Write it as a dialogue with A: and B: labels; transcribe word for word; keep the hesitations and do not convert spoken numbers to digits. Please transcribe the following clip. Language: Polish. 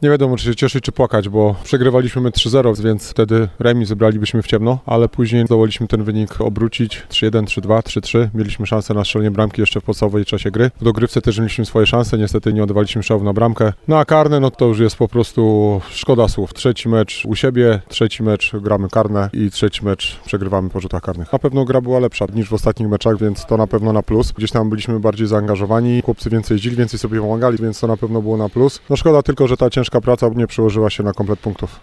A: Nie wiadomo, czy się cieszyć, czy płakać, bo przegrywaliśmy my trzy zero, więc wtedy remis wybralibyśmy w ciemno, ale później zdołaliśmy ten wynik obrócić trzy jeden, trzy dwa, trzy trzy. Mieliśmy szansę na strzelenie bramki jeszcze w podstawowej czasie gry. W dogrywce też mieliśmy swoje szanse, niestety nie oddawaliśmy strzałów na bramkę. No a karne, no to już jest po prostu szkoda słów. Trzeci mecz u siebie, trzeci mecz gramy karne i trzeci mecz przegrywamy po rzutach karnych. Na pewno gra była lepsza niż w ostatnich meczach, więc to na pewno na plus. Gdzieś tam byliśmy bardziej zaangażowani, chłopcy więcej jeździli, więcej sobie pomagali, więc to na pewno było na plus. No szkoda tylko, że ta ciężka praca nie przełożyła się na komplet punktów.